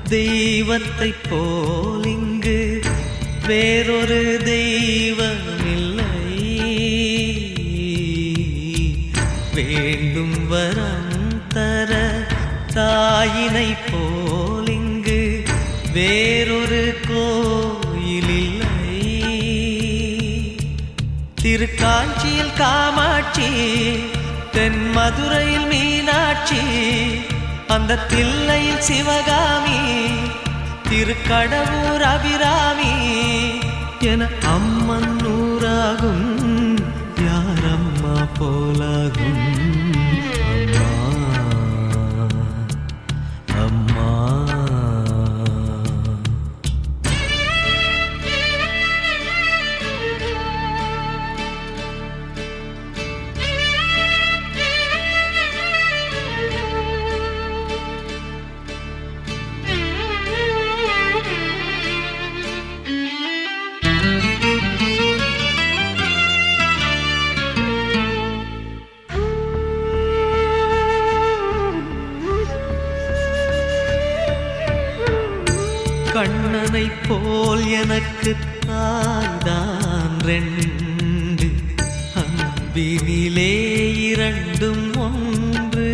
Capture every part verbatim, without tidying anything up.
தெய்வத்தை போல் இங்கு வேறொரு தெய்வமில்லை. வேண்டும் வரம் தர தாயினை போல் இங்கு வேறொரு கோயில் இல்லை. திருக்காஞ்சியில் காமாட்சி, தென் மதுரையில் மீனாட்சி, அந்த தில்லையில் சிவகாமி, திருக்கடவூர் அபிராமி என அம்மன் நூறாகும். யாரம்மா போலாகும்? அம்மா கண்ணனை போல் எனக்கு தாய்தான் ரெண்டு, அன்பினிலே இரண்டும் ஒன்று.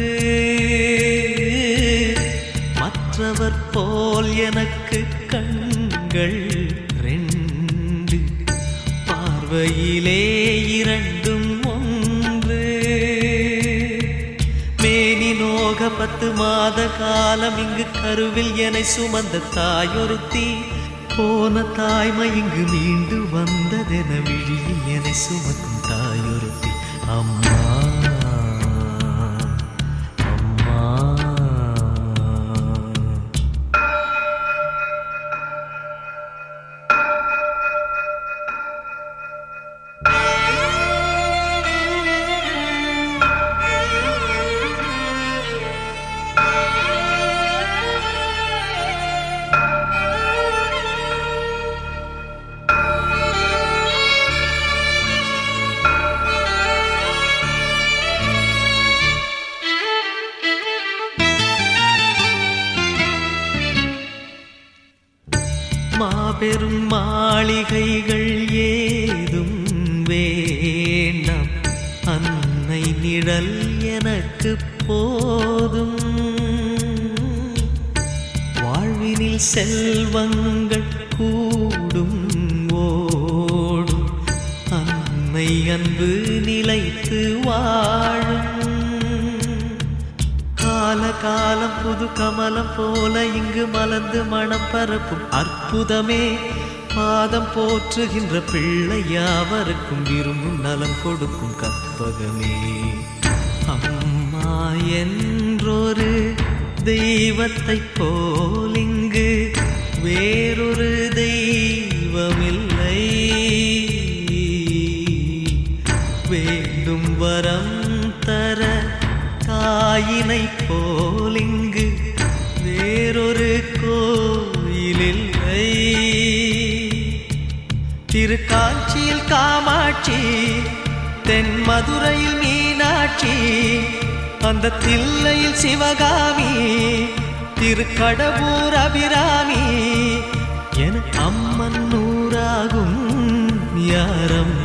மற்றவர் போல் எனக்கு கண்கள் ரெண்டு, பார்வையிலே இரண்டும் ஒன்று. மேனி நோக பத்து மாத காலம் இங்கு கருவில் என்னை சுமந்த தாயொருத்தி, போன தாய்மை இங்கு மீண்டு வந்ததென விழியில் என்னை சுமக்கும் தாயொருத்தி. அம்மா அம்மா மாபெரும் மாளிகைகள் ஏதும் வேண்டாம், அன்னை நிழல் எனக்கு போதும். வாழ்வினில் செல்வங்கள் கூடும் ஓடும், அன்னை அன்பு நிலைத்து வாழும். கால காலம் புது கமலம் போல இங்கு மலர்ந்து மனம் பரப்பும் அற்புதமே, பாதம் போற்றுகின்ற பிள்ளை யாவருக்கும் விரும்பும் நலம் கொடுக்கும் கற்பகமே. அம்மா என்றொரு தெய்வத்தை போல் இங்கு வேறொரு தெய்வமில்லை. வேண்டும் வரம் தர தாயினை போல் இங்கு வேறொரு கோயில் இல்லை. திருக்காஞ்சியில் காமாட்சி, தென் மதுரையில் மீனாட்சி, அந்த தில்லையில் சிவகாமி, திருக்கடவூர் அபிராமி என அம்மன் நூறாகும். யாரம்